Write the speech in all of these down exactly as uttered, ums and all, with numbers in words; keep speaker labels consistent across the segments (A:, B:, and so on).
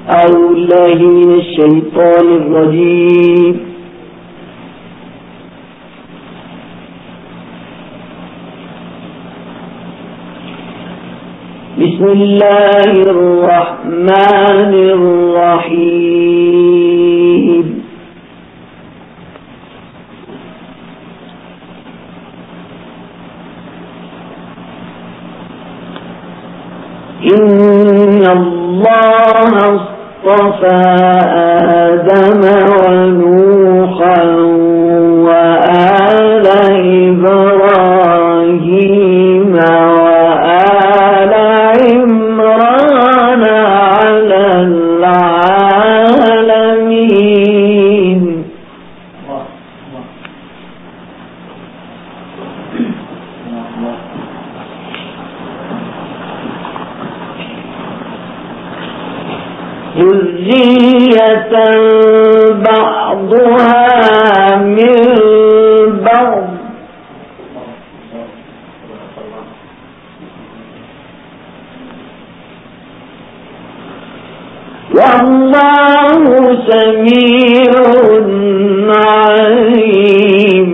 A: أعوذ بالله من الشيطان الرجيم. بسم الله الرحمن الرحيم. إن الله اصطفى آدم ونوحا وآل إبراهيم وآل عمران على العالمين. ذرية بعضها من بعض والله سميع عليم.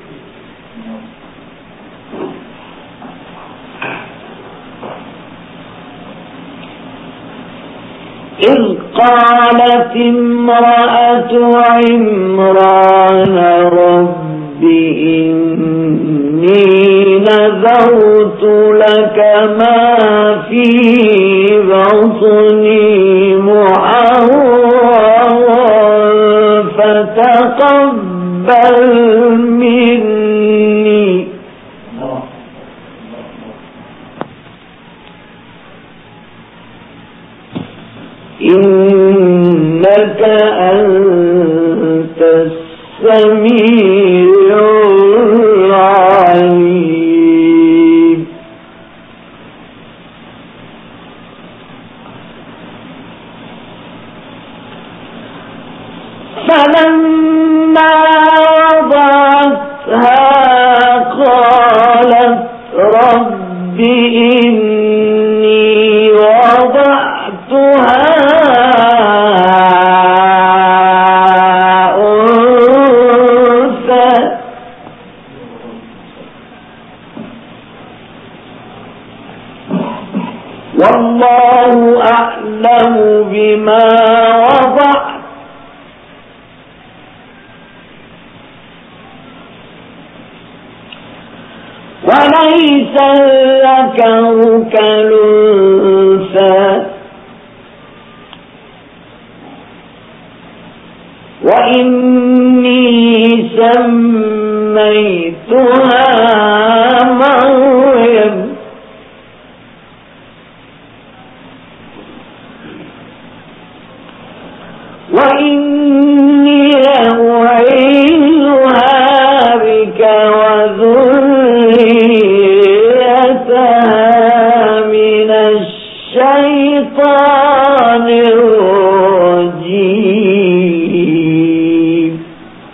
A: إذ قالت امرأة عمران رب إني نذرت لك ما في بطني محررا فتقبل مني إنك أنت السميع العليم. فلما وضعتها قالت رب إني وضعتها أنثى والله أعلم بما وضعت وليس الذكر كالأنثى وإني سميتها مريم وإني أعيذها بك وذريتها من الشيطان الرجيم.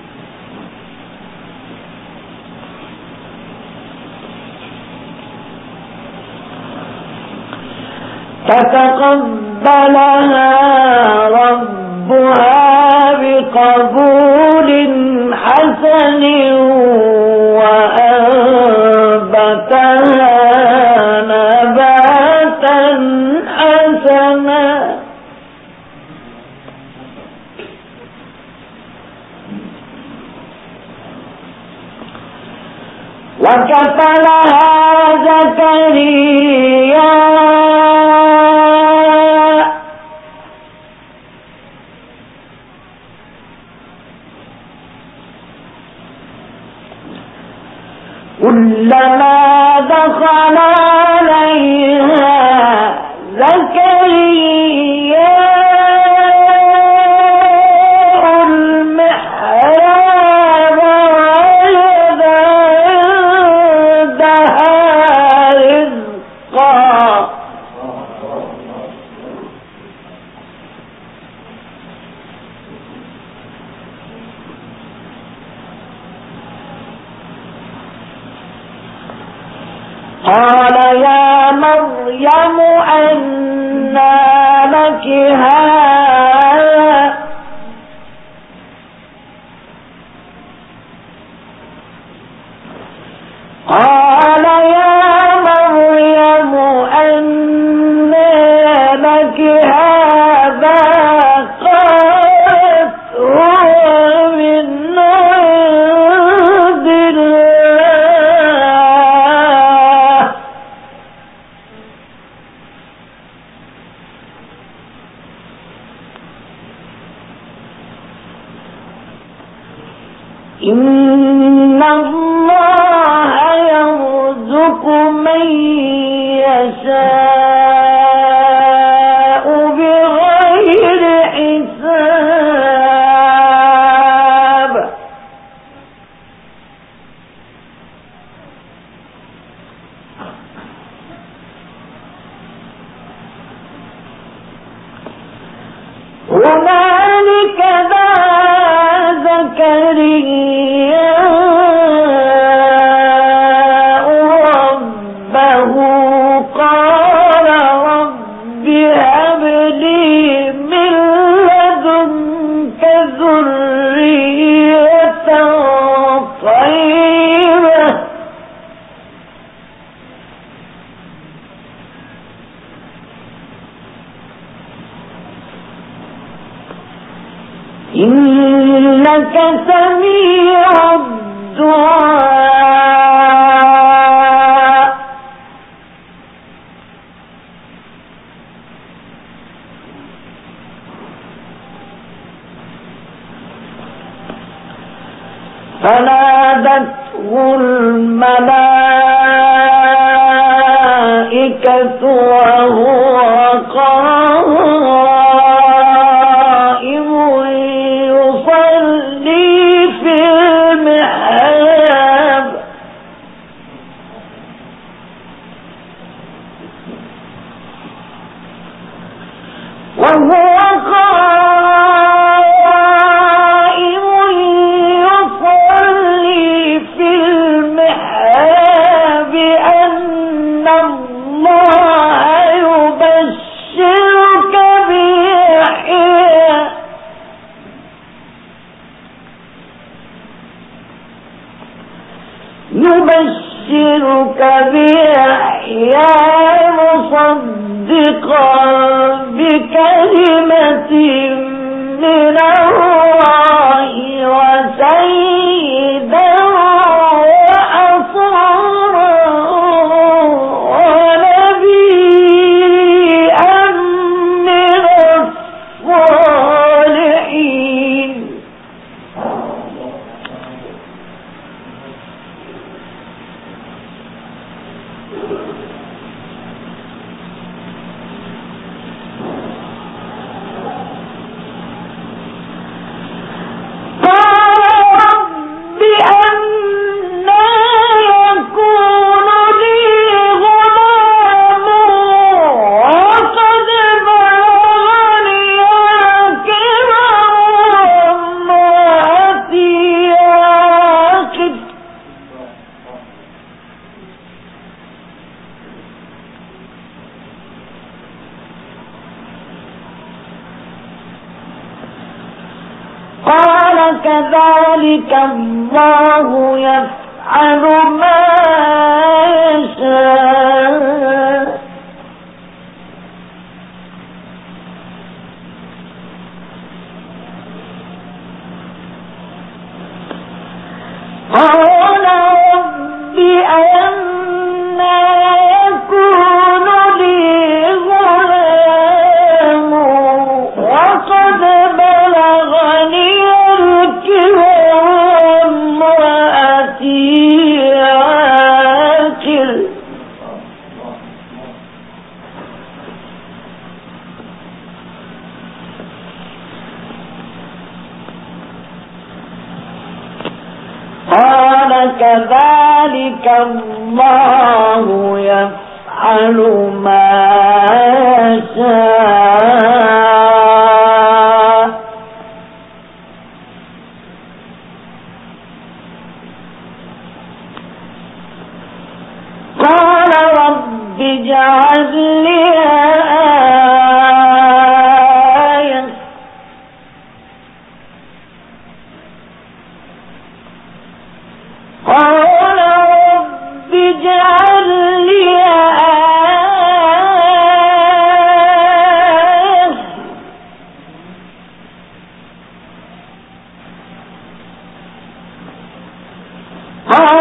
A: فتقبلها ربها بقبول حسن وأنبتها نباتا حسنا وكفلها زكريا كلما دخل عليها زكريا المحراب وجد عندها رزقا قال يا مريم أنى لك هذا إن الله يرزق من يشاء بغير حساب. هنالك دعا زكريا ربه قال رب هب لي من لدنك ذرية طيبة إنك سميع الدعاء. فنادته الملائكة وهو قائم يصلي في المحراب وهو قائم يصلي في المحراب أن الله يبشرك بيحيى يبشرك بيحيى مصدقا بكلمة من الله وسيدا وحصورا ونبيا من الصالحين. قال كذلك الله يفعل ما يشاء. قال رب أنى يكون لي غلام وقد بلغني الكبر وامرأتي عاقر. قال كذلك الله يفعل ما يشاء. قال رب اجعل لي آية قال رب اجعل لي آية قال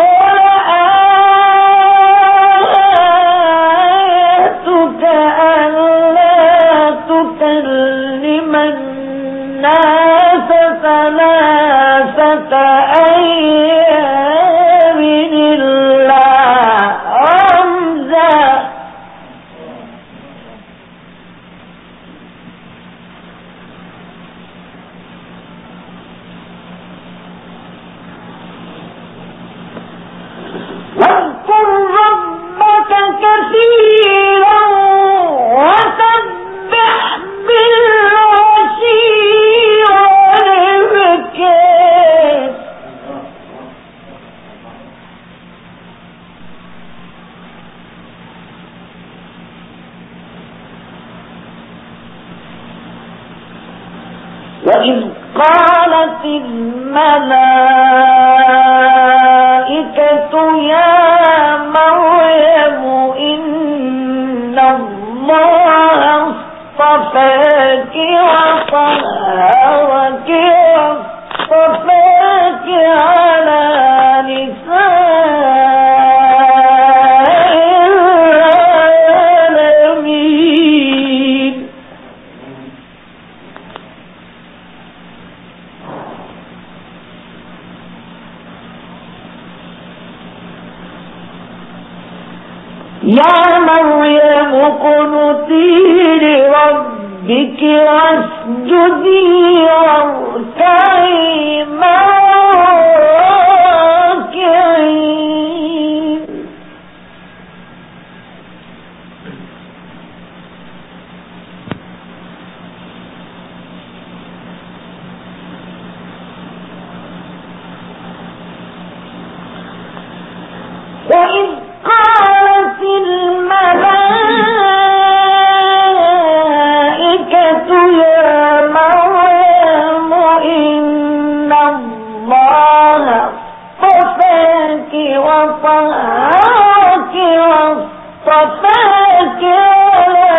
A: آيتك ألا تكلم الناس ثلاثة أيام أيام الله رمزا واذكر ربك كثيرا وسبح بالعشي والإبكار وإذ قالت الملائكة يا مريم إن الله اصطفاك وطهرك واصطفاك على نساء العالمين يا مريم اقنتي لربك واسجدي واركعي مع الراكعين وإذ قالت الملائكة يا مريم إن الله اصطفاك وطهرك واصطفاك على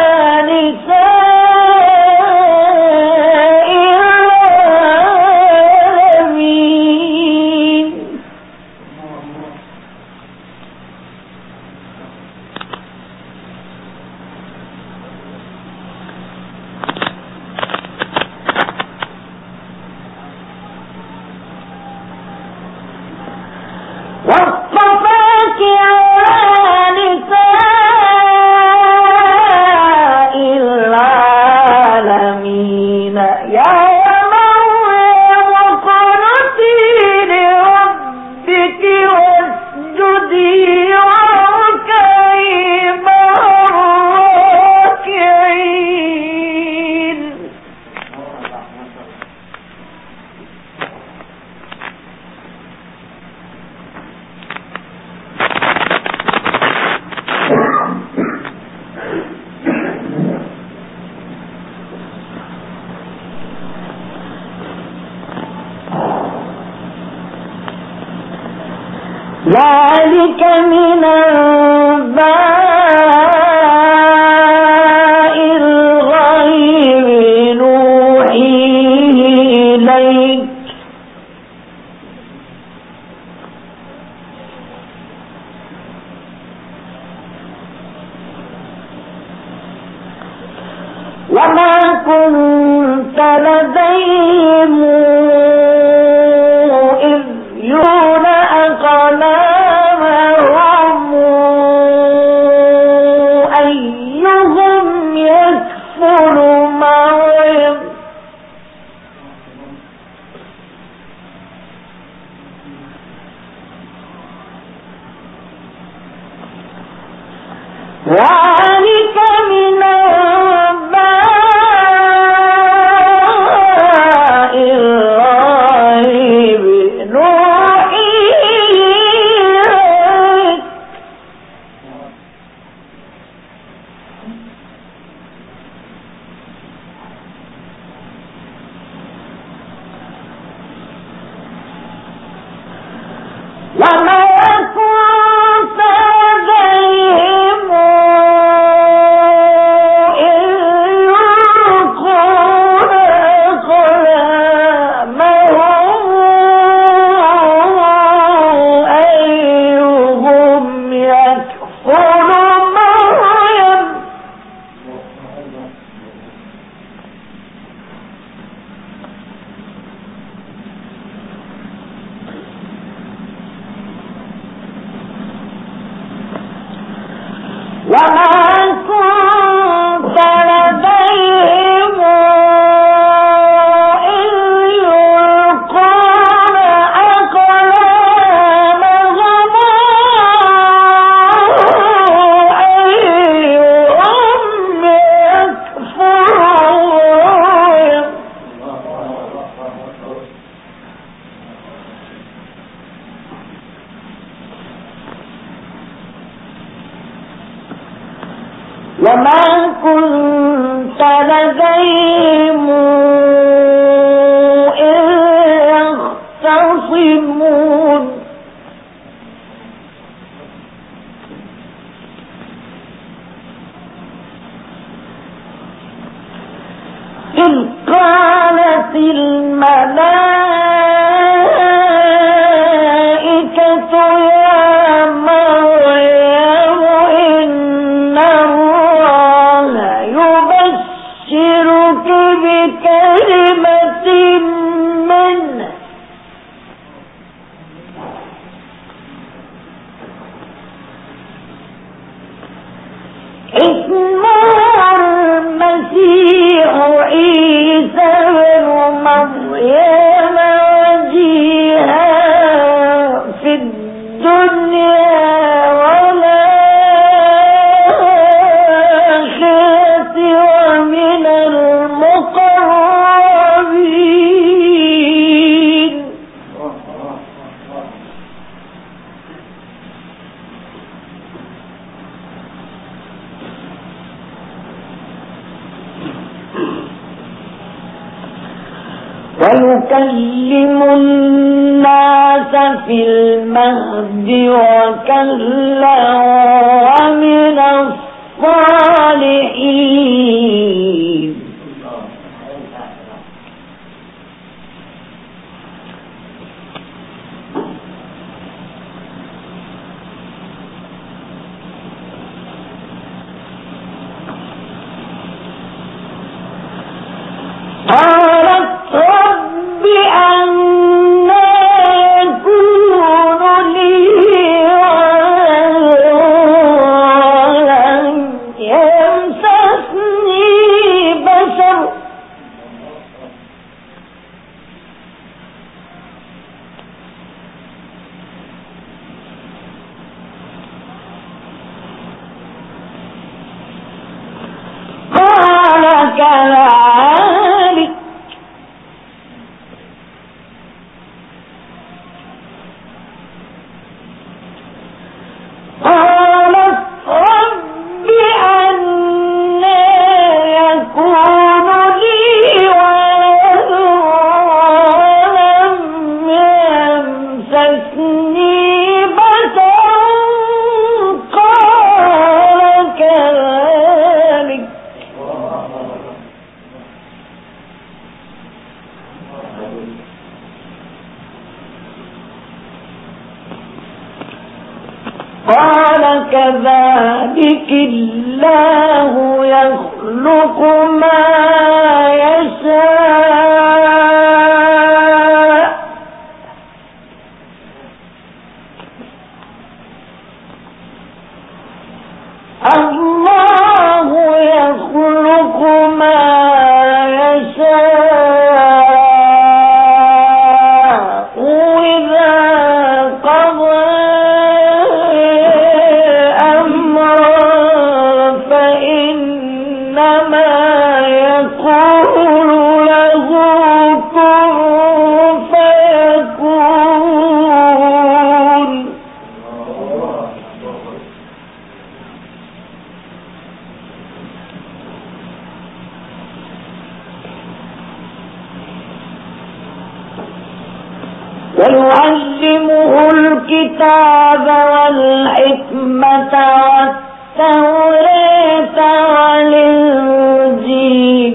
A: نساء العالمين واصطفاك على نساء العالمين يا مريم اقنتي لربك واسجدي واركعي مع الراكعين ذلك من أنباء الغيب نوحيه إليك وما كنت لديهم إذ يلقون أقلامهم يختصمون إذ قالت الملائكة يا مريم إن الله يبشرك بكلمة منه اسمه المسيح عيسى بن مريم وجيها في الدنيا والآخرة ومن المقربين. ويكلم الناس في المهد وكهلا ومن الصالحين. قالت رب أنى يكون لي ولد يمسسني بشر قال كذلك قالت رب أنى يكون لي ولد ولم يمسسني بشر قال كذلك قال كذلك الله يخلق ما يشاء الله يخلق ما يشاء إذا قضى ويعلمه الكتاب والحكمة والتوراة والإنجيل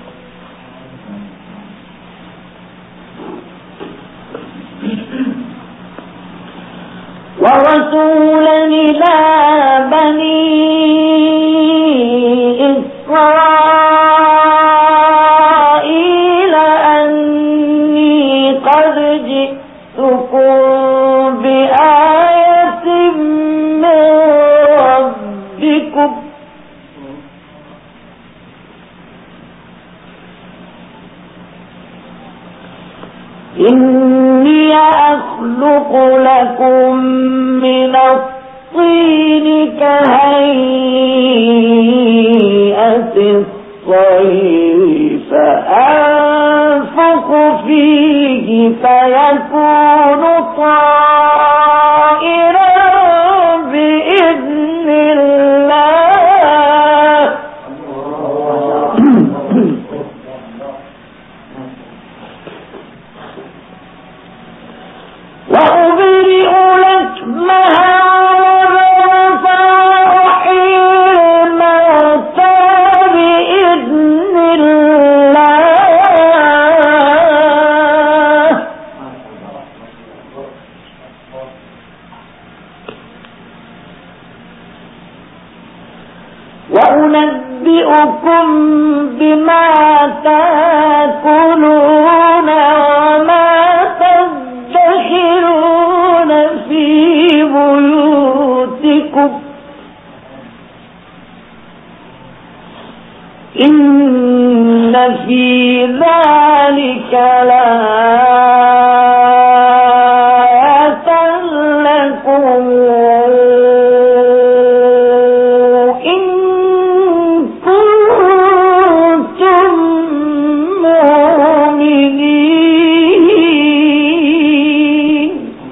A: ورسولا إلى بني إسرائيل أني قد جئتكم بآية من ربكم إني أخلق لكم من الطين كهيئة الطير فأنفخ فيه فيكون طائرا بإذن الله ذلك لآية لكم إن كنتم مؤمنين.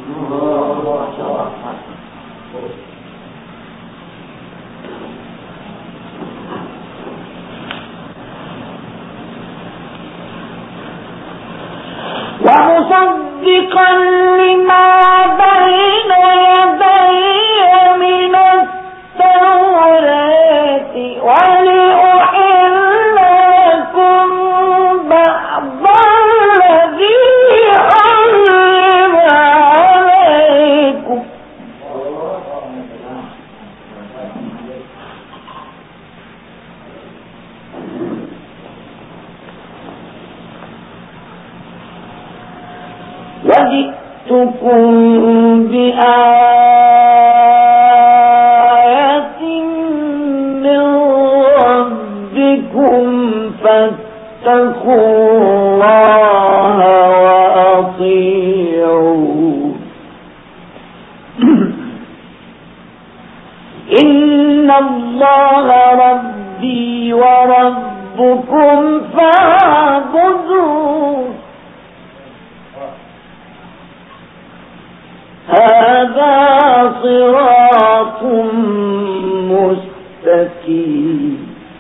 A: ومصدقا لما بين يدي من التوراة ولأحل لكم بعض الذي حرم عليكم وجئتكم بآية من ربكم فاتقوا الله وأطيعون إن الله ربي وربكم فاعبدوه هذا صراط مستقيم.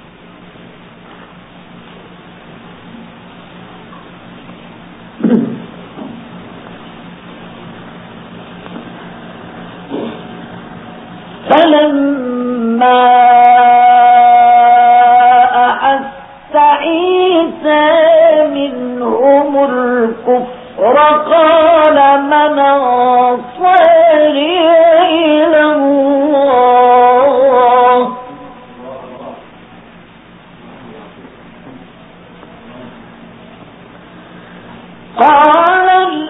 A: فلما أحس عيسى منهم الكفر قال من أنصاري إلى الله قال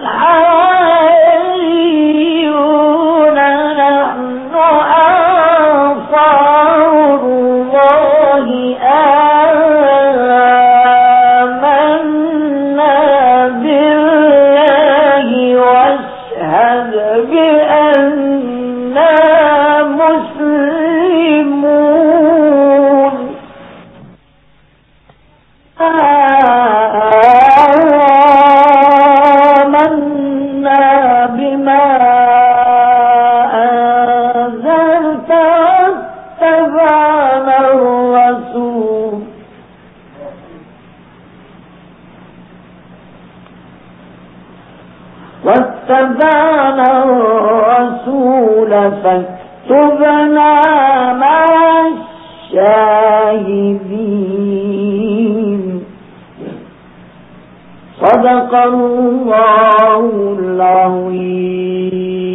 A: الحواريون نحن أنصار الله آمنا بالله واشهد بأننا مسلمون. آمنا بما أنزلت واتبعنا الرسول واتبعنا الرسول فاكتبنا مع الشاهدين. صدق الله العظيم.